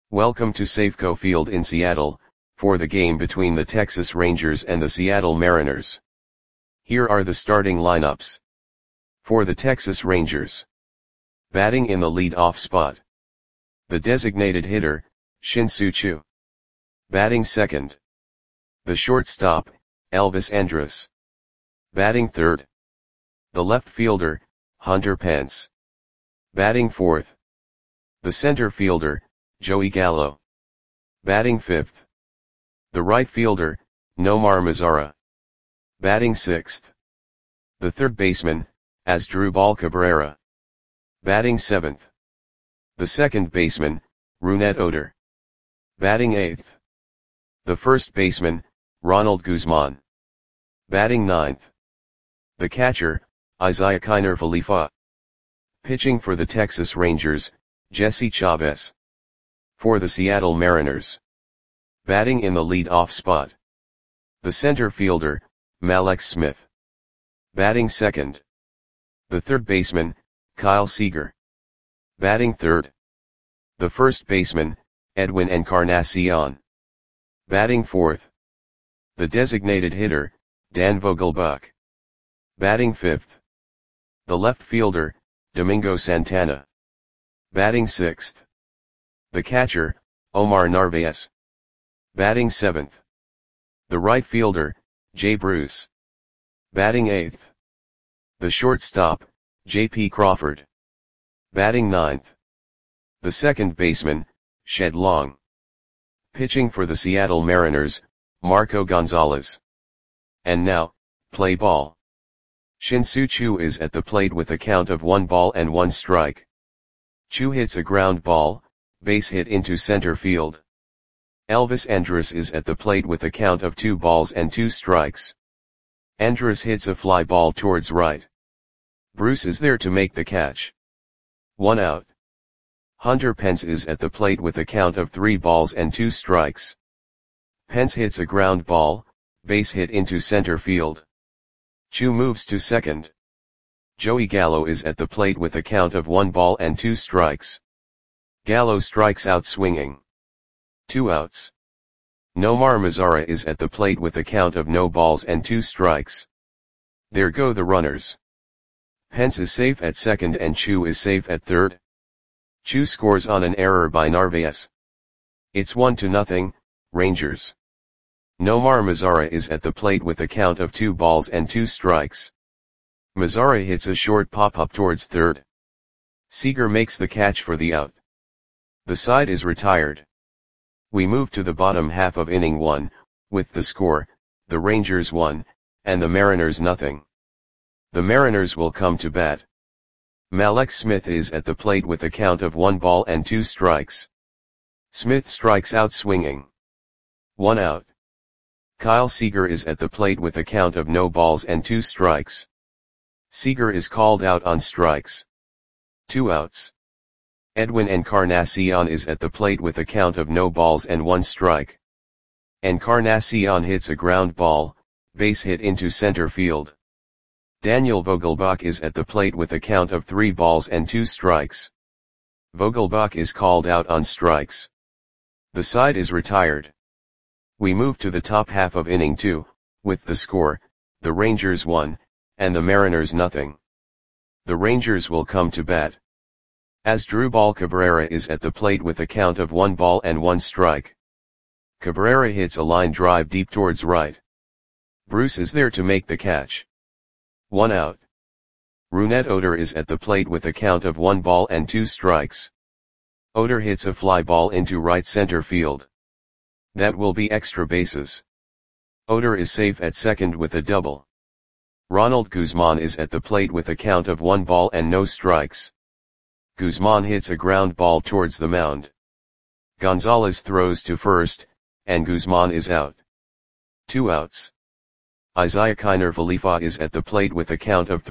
Welcome to Safeco Field in Seattle, for the game between the Texas Rangers and the Seattle Mariners. Here are the starting lineups. For the Texas Rangers. Batting in the lead-off spot. The designated hitter, Shin-Soo Choo. Batting second. The shortstop, Elvis Andrus. Batting third. The left fielder, Hunter Pence. Batting fourth. The center fielder, Joey Gallo. Batting fifth. The right fielder, Nomar Mazara. Batting sixth. The third baseman, Asdrubal Cabrera. Batting seventh. The second baseman, Rougned Odor. Batting eighth. The first baseman, Ronald Guzman. Batting ninth. The catcher, Isiah Kiner-Falefa. Pitching for the Texas Rangers, Jesse Chavez. For the Seattle Mariners. Batting in the lead-off spot. The center fielder, Mallex Smith. Batting second. The third baseman, Kyle Seager. Batting third. The first baseman, Edwin Encarnacion. Batting fourth. The designated hitter, Dan Vogelbach. Batting fifth. The left fielder, Domingo Santana. Batting sixth. The catcher, Omar Narvaez. Batting seventh. The right fielder, Jay Bruce. Batting eighth. The shortstop, J.P. Crawford. Batting ninth. The second baseman, Shed Long. Pitching for the Seattle Mariners, Marco Gonzalez. And now, play ball. Shin-Soo Choo is at the plate with a count of 1-1 Choo hits a ground ball, base hit into center field. Elvis Andrus is at the plate with a count of 2-2. Andrus hits a fly ball towards right. Bruce is there to make the catch. 1 out. Hunter Pence is at the plate with a count of 3-2. Pence hits a ground ball, base hit into center field. Choo moves to second. Joey Gallo is at the plate with a count of 1-2. Gallo strikes out swinging. 2 outs. Nomar Mazara is at the plate with a count of 0-2. There go the runners. Pence is safe at second and Choo is safe at third. Choo scores on an error by Narvaez. It's 1-0, Rangers. Nomar Mazara is at the plate with a count of 2-2. Mazara hits a short pop-up towards third. Seager makes the catch for the out. The side is retired. We move to the bottom half of inning 1, with the score, the Rangers 1, and the Mariners 0. The Mariners will come to bat. Mallex Smith is at the plate with a count of 1-2. Smith strikes out swinging. 1 out. Kyle Seager is at the plate with a count of 0-2. Seager is called out on strikes. 2 outs. Edwin Encarnacion is at the plate with a count of 0-1. Encarnacion hits a ground ball, base hit into center field. Daniel Vogelbach is at the plate with a count of 3-2. Vogelbach is called out on strikes. The side is retired. We move to the top half of inning 2, with the score, the Rangers 1, and the Mariners 0. The Rangers will come to bat. Asdrubal Cabrera is at the plate with a count of 1-1. Cabrera hits a line drive deep towards right. Bruce is there to make the catch. 1 out. Rougned Odor is at the plate with a count of 1-2. Odor hits a fly ball into right center field. That will be extra bases. Odor is safe at second with a double. Ronald Guzman is at the plate with a count of 1-0. Guzman hits a ground ball towards the mound. Gonzalez throws to first, and Guzman is out. 2 outs. Isiah Kiner-Falefa is at the plate with a count of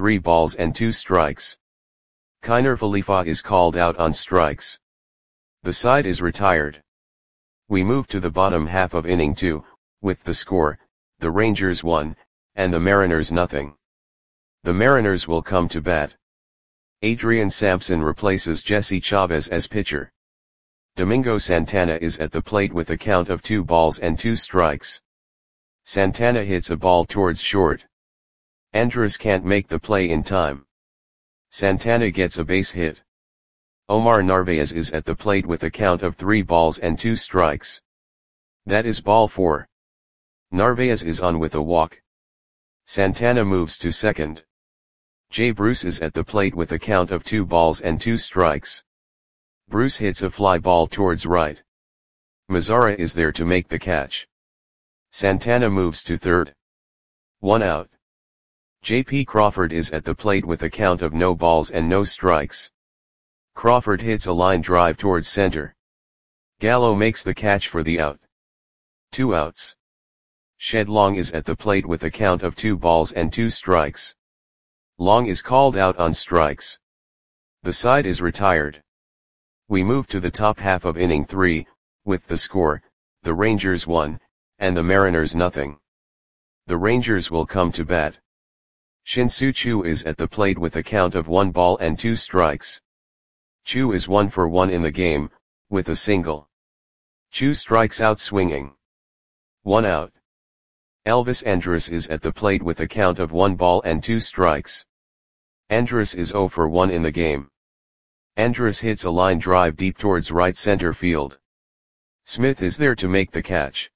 3-2. Kiner-Falefa is called out on strikes. The side is retired. We move to the bottom half of inning 2, with the score, the Rangers 1, and the Mariners 0. The Mariners will come to bat. Adrian Sampson replaces Jesse Chavez as pitcher. Domingo Santana is at the plate with a count of 2 balls and 2 strikes. Santana hits a ball towards short. Andrus can't make the play in time. Santana gets a base hit. Omar Narvaez is at the plate with a count of 3 balls and 2 strikes. That is ball 4. Narvaez is on with a walk. Santana moves to second. Jay Bruce is at the plate with a count of 2 balls and 2 strikes. Bruce hits a fly ball towards right. Mazara is there to make the catch. Santana moves to third. 1 out. J.P. Crawford is at the plate with a count of no balls and no strikes. Crawford hits a line drive towards center. Gallo makes the catch for the out. 2 outs. Shed Long is at the plate with a count of 2 balls and 2 strikes. Long is called out on strikes. The side is retired. We move to the top half of inning 3, with the score, the Rangers 1, and the Mariners nothing. The Rangers will come to bat. Shin-Soo Choo is at the plate with a count of 1 ball and 2 strikes. Choo is 1 for 1 in the game, with a single. Choo strikes out swinging. 1 out. Elvis Andrus is at the plate with a count of 1 ball and 2 strikes. Andrus is 0 for 1 in the game. Andrus hits a line drive deep towards right center field. Smith is there to make the catch.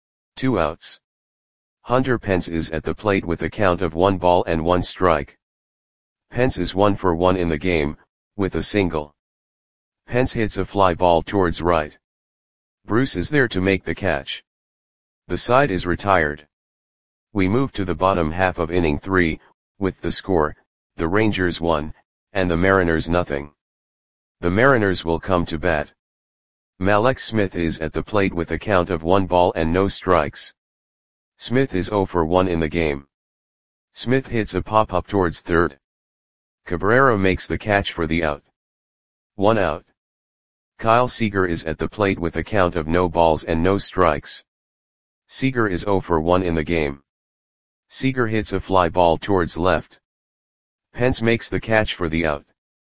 2 outs. Hunter Pence is at the plate with a count of 1 ball and 1 strike. Pence is 1 for 1 in the game, with a single. Pence hits a fly ball towards right. Bruce is there to make the catch. The side is retired. We move to the bottom half of inning 3, with the score, the Rangers 1, and the Mariners nothing. The Mariners will come to bat. Mallex Smith is at the plate with a count of 1 ball and no strikes. Smith is 0 for 1 in the game. Smith hits a pop-up towards third. Cabrera makes the catch for the out. 1 out. Kyle Seager is at the plate with a count of no balls and no strikes. Seager is 0 for 1 in the game. Seager hits a fly ball towards left. Pence makes the catch for the out.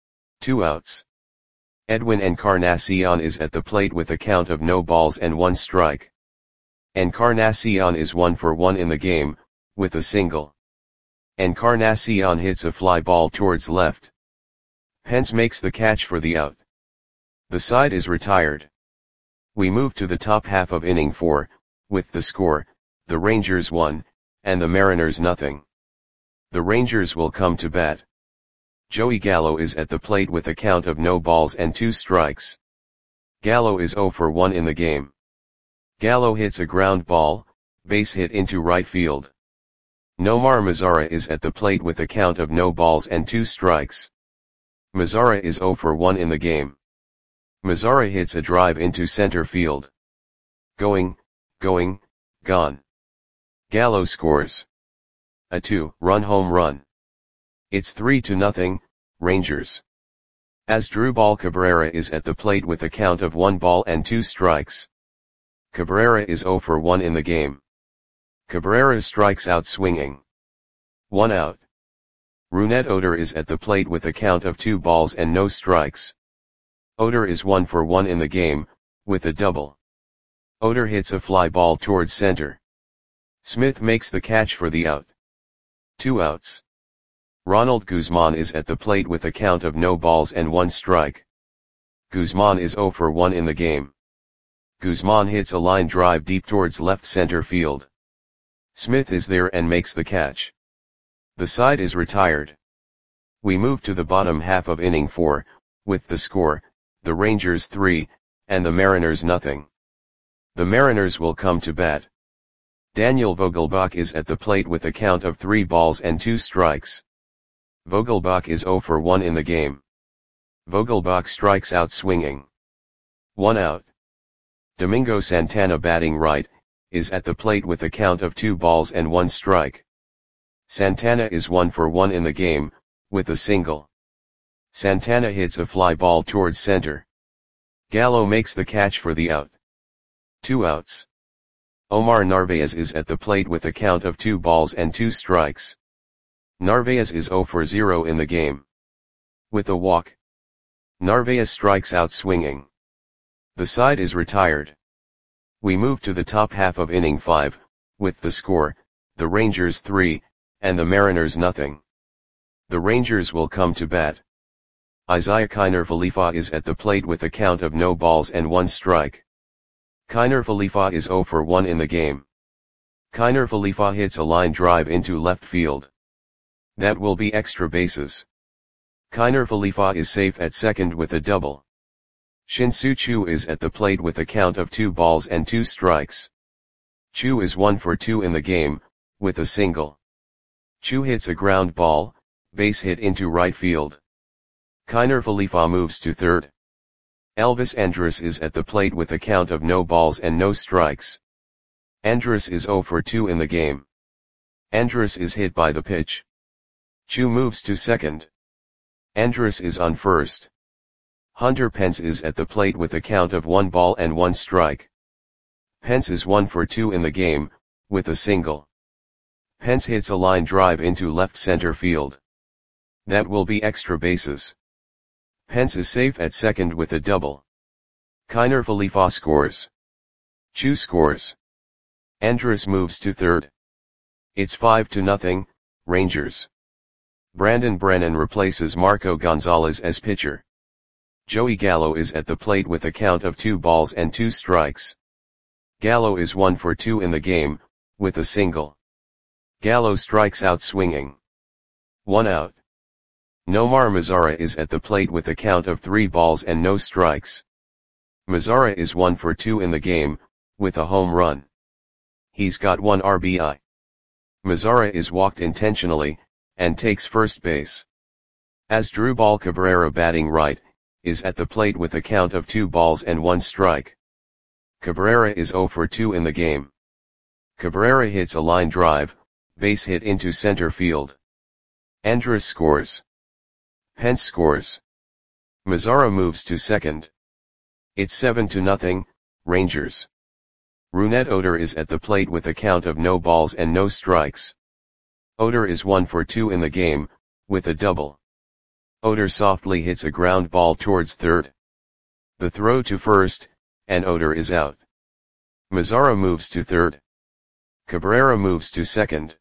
2 outs. Edwin Encarnacion is at the plate with a count of no balls and 1 strike. Encarnacion is 1 for 1 in the game, with a single. Encarnacion hits a fly ball towards left. Pence makes the catch for the out. The side is retired. We move to the top half of inning 4, with the score, the Rangers 1, and the Mariners nothing. The Rangers will come to bat. Joey Gallo is at the plate with a count of no balls and 2 strikes. Gallo is 0 for 1 in the game. Gallo hits a ground ball, base hit into right field. Nomar Mazara is at the plate with a count of no balls and 2 strikes. Mazara is 0 for 1 in the game. Mazara hits a drive into center field. Going, gone. Gallo scores a 2-run home run. It's 3-0, Rangers. Asdrubal Cabrera is at the plate with a count of 1 ball and 2 strikes. Cabrera is 0 for 1 in the game. Cabrera strikes out swinging. 1 out. Rougned Odor is at the plate with a count of 2 balls and no strikes. Odor is 1 for 1 in the game, with a double. Odor hits a fly ball towards center. Smith makes the catch for the out. 2 outs. Ronald Guzman is at the plate with a count of no balls and 1 strike. Guzman is 0 for 1 in the game. Guzman hits a line drive deep towards left center field. Smith is there and makes the catch. The side is retired. We move to the bottom half of inning 4, with the score, the Rangers 3, and the Mariners nothing. The Mariners will come to bat. Daniel Vogelbach is at the plate with a count of 3 balls and 2 strikes. Vogelbach is 0 for 1 in the game. Vogelbach strikes out swinging. 1 out. Domingo Santana batting right, is at the plate with a count of 2 balls and 1 strike. Santana is 1 for 1 in the game, with a single. Santana hits a fly ball towards center. Gallo makes the catch for the out. 2 outs. Omar Narvaez is at the plate with a count of 2 balls and 2 strikes. Narvaez is 0 for 0 in the game. With a walk. Narvaez strikes out swinging. The side is retired. We move to the top half of inning 5, with the score, the Rangers 3, and the Mariners nothing. The Rangers will come to bat. Isiah Kiner Falefa is at the plate with a count of no balls and 1 strike. Kiner Falefa is 0 for 1 in the game. Kiner Falefa hits a line drive into left field. That will be extra bases. Kiner Falefa is safe at second with a double. Shin-Soo Choo is at the plate with a count of 2 balls and 2 strikes. Choo is 1 for 2 in the game, with a single. Choo hits a ground ball, base hit into right field. Kiner Falefa moves to third. Elvis Andrus is at the plate with a count of no balls and no strikes. Andrus is 0 for 2 in the game. Andrus is hit by the pitch. Choo moves to second. Andrus is on first. Hunter Pence is at the plate with a count of 1 ball and 1 strike. Pence is 1 for 2 in the game, with a single. Pence hits a line drive into left center field. That will be extra bases. Pence is safe at second with a double. Kiner Falefa scores. Choo scores. Andrus moves to third. It's 5-0, Rangers. Brandon Brennan replaces Marco Gonzalez as pitcher. Joey Gallo is at the plate with a count of 2 balls and 2 strikes. Gallo is 1 for 2 in the game, with a single. Gallo strikes out swinging. 1 out. Nomar Mazara is at the plate with a count of 3 balls and no strikes. Mazara is 1 for 2 in the game, with a home run. He's got 1 RBI. Mazara is walked intentionally, and takes first base. Asdrubal Cabrera, batting right, is at the plate with a count of 2 balls and 1 strike. Cabrera is 0 for 2 in the game. Cabrera hits a line drive, base hit into center field. Andrus scores. Pence scores. Mazara moves to second. It's 7-0, Rangers. Rougned Odor is at the plate with a count of no balls and no strikes. Odor is 1 for 2 in the game, with a double. Odor softly hits a ground ball towards third. The throw to first, and Odor is out. Mazara moves to third. Cabrera moves to second.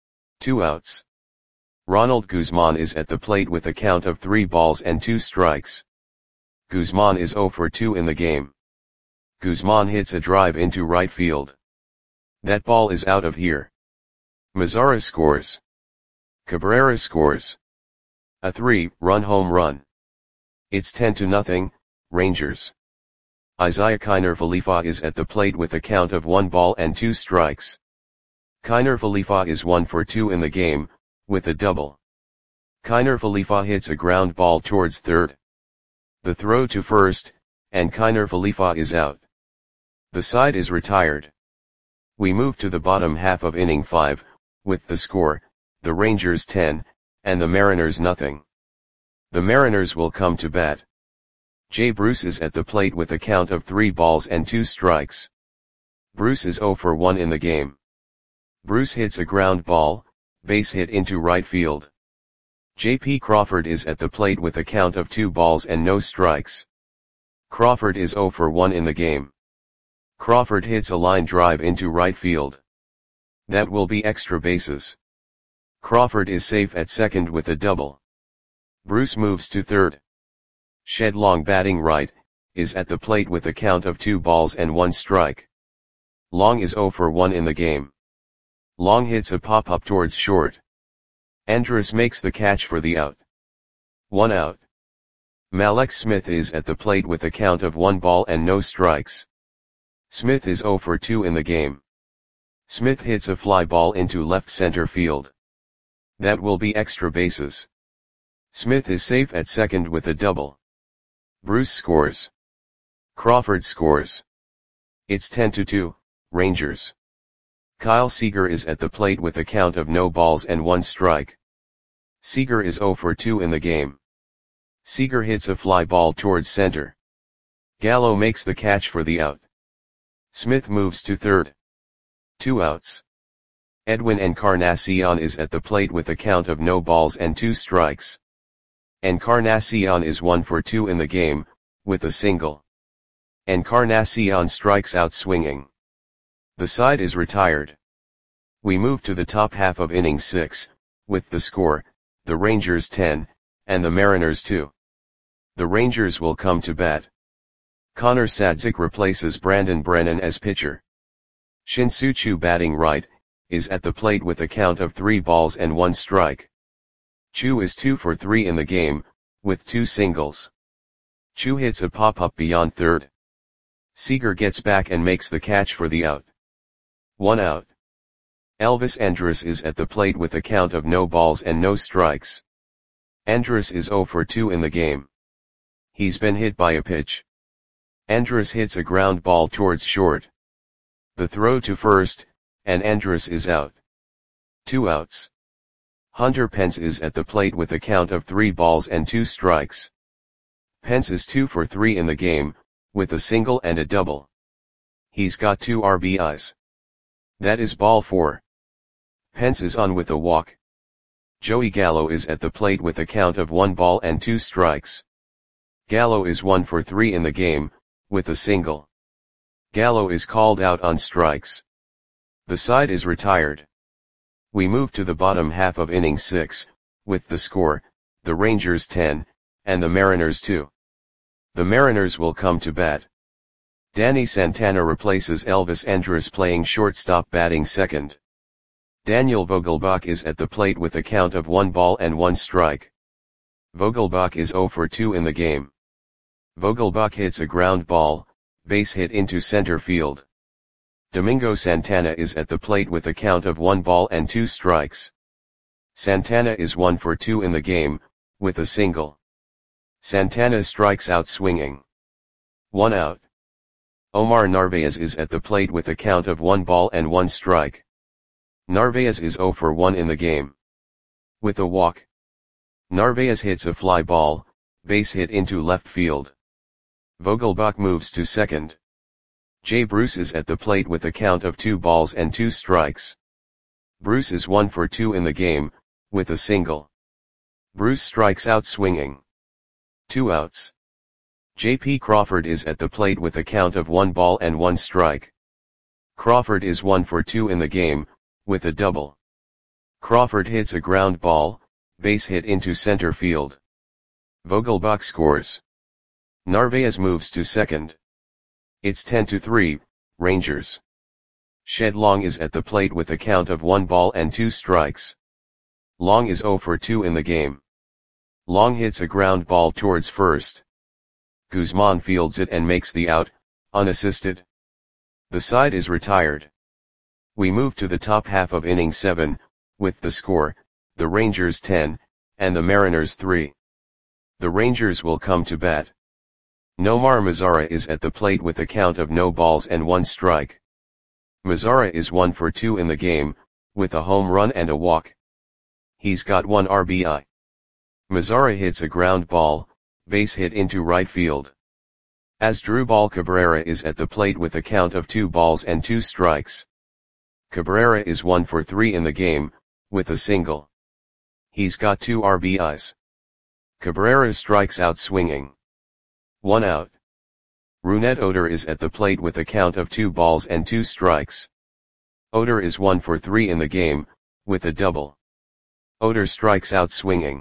2 outs. Ronald Guzman is at the plate with a count of 3 balls and 2 strikes. Guzman is 0 for 2 in the game. Guzman hits a drive into right field. That ball is out of here. Mazara scores. Cabrera scores. A 3-run home run. It's 10-0, Rangers. Isiah Kiner Falefa is at the plate with a count of 1 ball and 2 strikes. Kiner Falefa is 1 for 2 in the game, with a double. Kiner Falefa hits a ground ball towards third. The throw to first, and Kiner Falefa is out. The side is retired. We move to the bottom half of inning 5, with the score, the Rangers 10, and the Mariners nothing. The Mariners will come to bat. Jay Bruce is at the plate with a count of 3 balls and 2 strikes. Bruce is 0 for 1 in the game. Bruce hits a ground ball, base hit into right field. J.P. Crawford is at the plate with a count of 2 balls and no strikes. Crawford is 0 for 1 in the game. Crawford hits a line drive into right field. That will be extra bases. Crawford is safe at second with a double. Bruce moves to third. Shed Long, batting right, is at the plate with a count of 2 balls and 1 strike. Long is 0 for 1 in the game. Long hits a pop-up towards short. Andrus makes the catch for the out. 1 out. Mallex Smith is at the plate with a count of 1 ball and no strikes. Smith is 0 for 2 in the game. Smith hits a fly ball into left center field. That will be extra bases. Smith is safe at second with a double. Bruce scores. Crawford scores. It's 10-2, Rangers. Kyle Seager is at the plate with a count of no balls and 1 strike. Seager is 0 for 2 in the game. Seager hits a fly ball towards center. Gallo makes the catch for the out. Smith moves to third. 2 outs. Edwin Encarnacion is at the plate with a count of no balls and 2 strikes. Encarnacion is 1 for 2 in the game, with a single. Encarnacion strikes out swinging. The side is retired. We move to the top half of inning 6, with the score, the Rangers 10, and the Mariners 2. The Rangers will come to bat. Connor Sadzik replaces Brandon Brennan as pitcher. Shin-Soo Choo, batting right, is at the plate with a count of 3 balls and 1 strike. Choo is 2 for 3 in the game, with 2 singles. Choo hits a pop-up beyond third. Seager gets back and makes the catch for the out. 1 out. Elvis Andrus is at the plate with a count of no balls and no strikes. Andrus is 0 for 2 in the game. He's been hit by a pitch. Andrus hits a ground ball towards short. The throw to first, and Andrus is out. 2 outs. Hunter Pence is at the plate with a count of 3 balls and 2 strikes. Pence is 2 for 3 in the game, with a single and a double. He's got 2 RBIs. That is ball 4. Pence is on with a walk. Joey Gallo is at the plate with a count of 1 ball and 2 strikes. Gallo is 1 for 3 in the game, with a single. Gallo is called out on strikes. The side is retired. We move to the bottom half of inning 6, with the score, the Rangers 10, and the Mariners 2. The Mariners will come to bat. Danny Santana replaces Elvis Andrus playing shortstop, batting second. Daniel Vogelbach is at the plate with a count of 1 ball and 1 strike. Vogelbach is 0 for 2 in the game. Vogelbach hits a ground ball, base hit into center field. Domingo Santana is at the plate with a count of 1 ball and 2 strikes. Santana is 1 for 2 in the game, with a single. Santana strikes out swinging. 1 out. Omar Narvaez is at the plate with a count of 1 ball and 1 strike. Narvaez is 0 for 1 in the game. With a walk. Narvaez hits a fly ball, base hit into left field. Vogelbach moves to second. Jay Bruce is at the plate with a count of 2 balls and 2 strikes. Bruce is 1 for 2 in the game, with a single. Bruce strikes out swinging. 2 outs. J.P. Crawford is at the plate with a count of 1 ball and 1 strike. Crawford is 1 for 2 in the game, with a double. Crawford hits a ground ball, base hit into center field. Vogelbach scores. Narvaez moves to second. It's 10-3, Rangers. Shed Long is at the plate with a count of 1 ball and 2 strikes. Long is 0 for 2 in the game. Long hits a ground ball towards first. Guzman fields it and makes the out, unassisted. The side is retired. We move to the top half of inning 7, with the score, the Rangers 10, and the Mariners 3. The Rangers will come to bat. Nomar Mazara is at the plate with a count of no balls and 1 strike. Mazara is 1 for 2 in the game, with a home run and a walk. He's got 1 RBI. Mazara hits a ground ball, base hit into right field. Asdrubal Cabrera is at the plate with a count of 2 balls and 2 strikes. Cabrera is 1 for 3 in the game, with a single. He's got 2 RBIs. Cabrera strikes out swinging. 1 out. Rougned Odor is at the plate with a count of 2 balls and 2 strikes. Odor is 1 for 3 in the game, with a double. Odor strikes out swinging.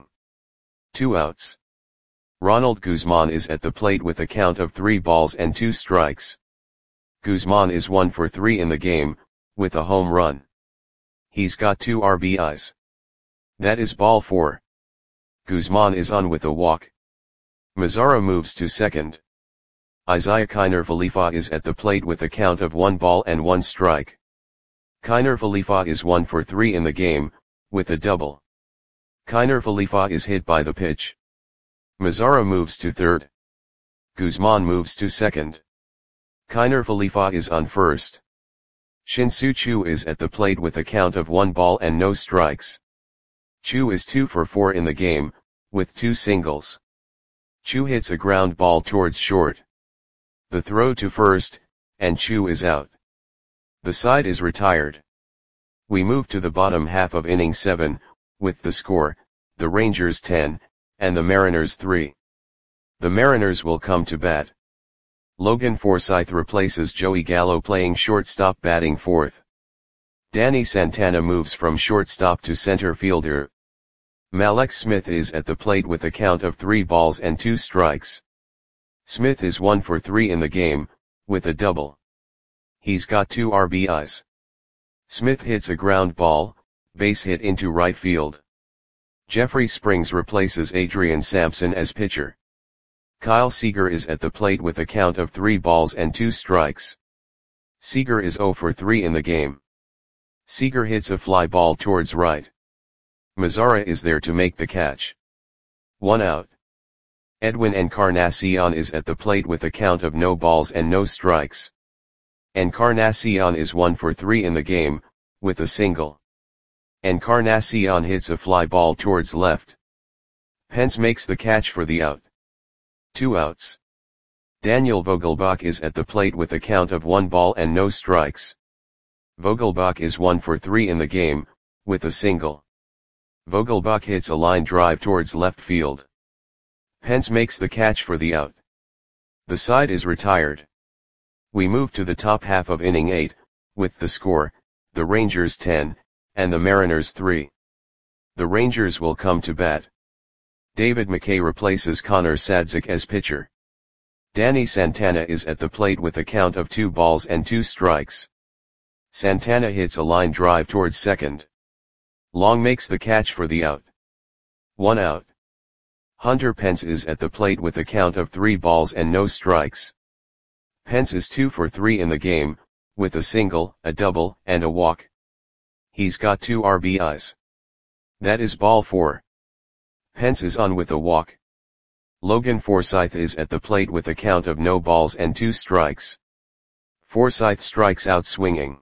2 outs. Ronald Guzman is at the plate with a count of 3 balls and 2 strikes. Guzman is 1 for 3 in the game, with a home run. He's got 2 RBIs. That is ball 4. Guzman is on with a walk. Mazara moves to second. Isaiah Kiner Falefa is at the plate with a count of 1 ball and 1 strike. Kiner Falefa is 1 for 3 in the game, with a double. Kiner Falefa is hit by the pitch. Mazara moves to third. Guzman moves to second. Kiner Falefa is on first. Shin-Soo Choo is at the plate with a count of 1 ball and no strikes. Choo is 2 for 4 in the game, with 2 singles. Choo hits a ground ball towards short. The throw to first, and Choo is out. The side is retired. We move to the bottom half of inning 7, with the score, the Rangers 10, and the Mariners 3. The Mariners will come to bat. Logan Forsythe replaces Joey Gallo playing shortstop batting fourth. Danny Santana moves from shortstop to center fielder. Mallex Smith is at the plate with a count of 3 balls and 2 strikes. Smith is 1 for 3 in the game, with a double. He's got 2 RBIs. Smith hits a ground ball, base hit into right field. Jeffrey Springs replaces Adrian Sampson as pitcher. Kyle Seager is at the plate with a count of 3 balls and 2 strikes. Seager is 0 for 3 in the game. Seager hits a fly ball towards right. Mazara is there to make the catch. 1 out. Edwin Encarnacion is at the plate with a count of no balls and no strikes. Encarnacion is 1 for 3 in the game, with a single. Encarnacion hits a fly ball towards left. Pence makes the catch for the out. 2 outs. Daniel Vogelbach is at the plate with a count of 1 ball and no strikes. Vogelbach is 1 for 3 in the game, with a single. Vogelbach hits a line drive towards left field. Pence makes the catch for the out. The side is retired. We move to the top half of inning 8, with the score, the Rangers 10, and the Mariners 3. The Rangers will come to bat. David McKay replaces Connor Sadzik as pitcher. Danny Santana is at the plate with a count of 2 balls and 2 strikes. Santana hits a line drive towards second. Long makes the catch for the out. 1 out. Hunter Pence is at the plate with a count of 3 balls and no strikes. Pence is 2 for 3 in the game, with a single, a double, and a walk. He's got 2 RBIs. That is ball 4. Pence is on with a walk. Logan Forsythe is at the plate with a count of no balls and 2 strikes. Forsythe strikes out swinging.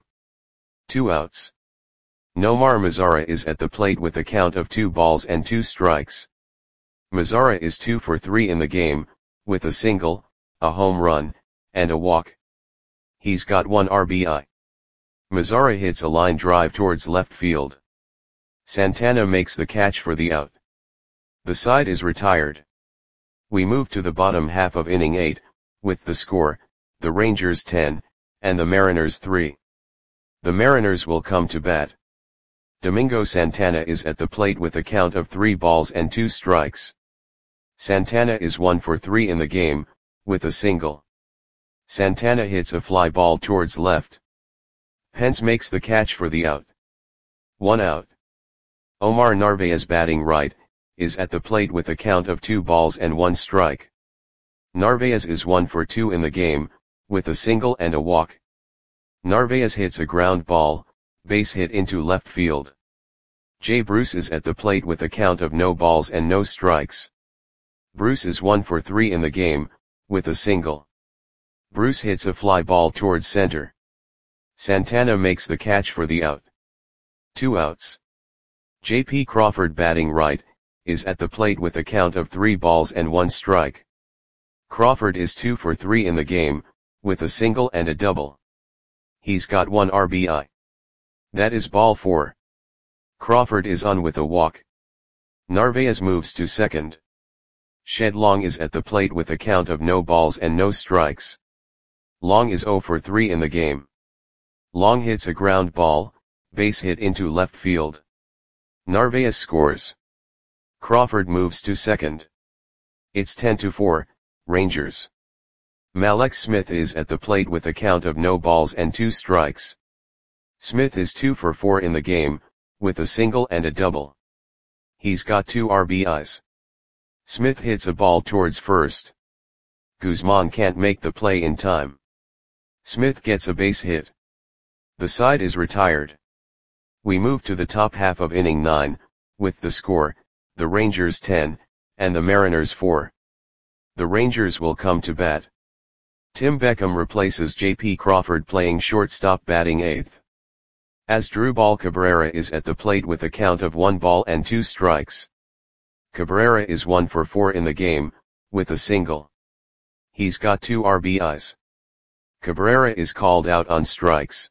2 outs. Nomar Mazara is at the plate with a count of 2 balls and 2 strikes. Mazara is 2 for 3 in the game, with a single, a home run, and a walk. He's got 1 RBI. Mazara hits a line drive towards left field. Santana makes the catch for the out. The side is retired. We move to the bottom half of inning 8, with the score, the Rangers 10, and the Mariners 3. The Mariners will come to bat. Domingo Santana is at the plate with a count of 3 balls and 2 strikes. Santana is 1 for 3 in the game, with a single. Santana hits a fly ball towards left. Pence makes the catch for the out. 1 out. Omar Narvaez batting right, is at the plate with a count of 2 balls and 1 strike. Narvaez is 1 for 2 in the game, with a single and a walk. Narvaez hits a ground ball, base hit into left field. Jay Bruce is at the plate with a count of no balls and no strikes. Bruce is 1 for 3 in the game, with a single. Bruce hits a fly ball towards center. Santana makes the catch for the out. 2 outs. J.P. Crawford batting right, is at the plate with a count of 3 balls and 1 strike. Crawford is 2 for 3 in the game, with a single and a double. He's got 1 RBI. That is ball 4. Crawford is on with a walk. Narvaez moves to second. Shed Long is at the plate with a count of no balls and no strikes. Long is 0 for 3 in the game. Long hits a ground ball, base hit into left field. Narvaez scores. Crawford moves to second. It's 10-4, Rangers. Mallex Smith is at the plate with a count of no balls and 2 strikes. Smith is 2 for 4 in the game, with a single and a double. He's got 2 RBIs. Smith hits a ball towards first. Guzman can't make the play in time. Smith gets a base hit. The side is retired. We move to the top half of inning 9, with the score, the Rangers 10, and the Mariners 4. The Rangers will come to bat. Tim Beckham replaces J.P. Crawford playing shortstop batting 8th. Asdrubal Cabrera is at the plate with a count of 1 ball and 2 strikes. Cabrera is 1 for 4 in the game, with a single. He's got 2 RBIs. Cabrera is called out on strikes.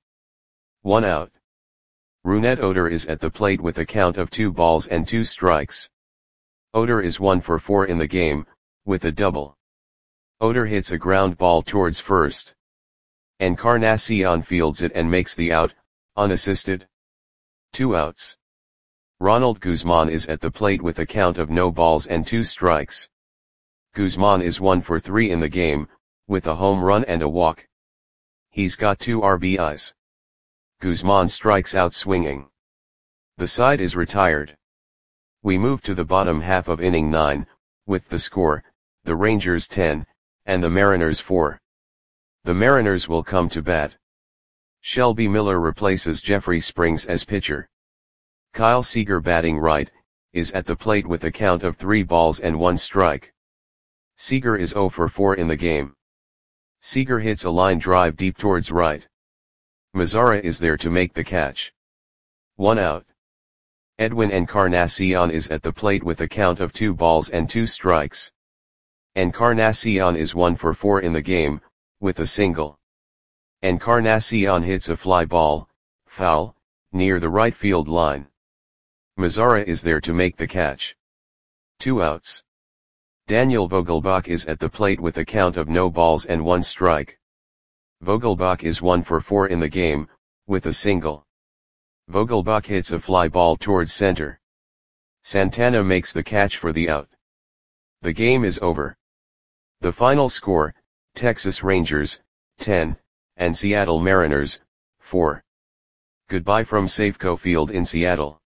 1 out. Rougned Odor is at the plate with a count of 2 balls and 2 strikes. Odor is 1 for 4 in the game, with a double. Oder hits a ground ball towards first. Encarnacion fields it and makes the out, unassisted. 2 outs. Ronald Guzman is at the plate with a count of no balls and 2 strikes. Guzman is 1 for 3 in the game, with a home run and a walk. He's got 2 RBIs. Guzman strikes out swinging. The side is retired. We move to the bottom half of inning 9, with the score, the Rangers 10, and the Mariners 4. The Mariners will come to bat. Shelby Miller replaces Jeffrey Springs as pitcher. Kyle Seager, batting right, is at the plate with a count of 3 balls and 1 strike. Seager is 0 for 4 in the game. Seager hits a line drive deep towards right. Mazara is there to make the catch. 1 out. Edwin Encarnacion is at the plate with a count of 2 balls and 2 strikes. Encarnacion is 1 for 4 in the game, with a single. Encarnacion hits a fly ball, foul, near the right field line. Mazara is there to make the catch. 2 outs. Daniel Vogelbach is at the plate with a count of no balls and 1 strike. Vogelbach is 1 for 4 in the game, with a single. Vogelbach hits a fly ball towards center. Santana makes the catch for the out. The game is over. The final score, Texas Rangers, 10, and Seattle Mariners, 4. Goodbye from Safeco Field in Seattle.